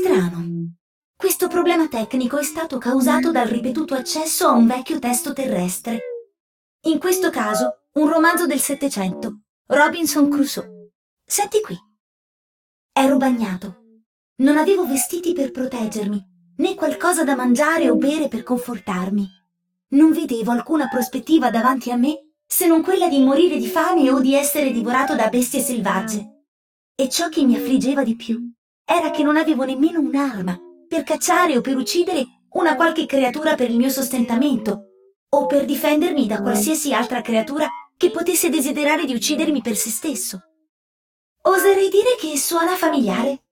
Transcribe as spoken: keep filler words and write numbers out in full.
Strano. Questo problema tecnico è stato causato dal ripetuto accesso a un vecchio testo terrestre. In questo caso, un romanzo del Settecento, Robinson Crusoe. Senti qui. Ero bagnato. Non avevo vestiti per proteggermi, né qualcosa da mangiare o bere per confortarmi. Non vedevo alcuna prospettiva davanti a me se non quella di morire di fame o di essere divorato da bestie selvagge. E ciò che mi affliggeva di più era che non avevo nemmeno un'arma per cacciare o per uccidere una qualche creatura per il mio sostentamento, o per difendermi da qualsiasi altra creatura che potesse desiderare di uccidermi per se stesso. Oserei dire che suona familiare.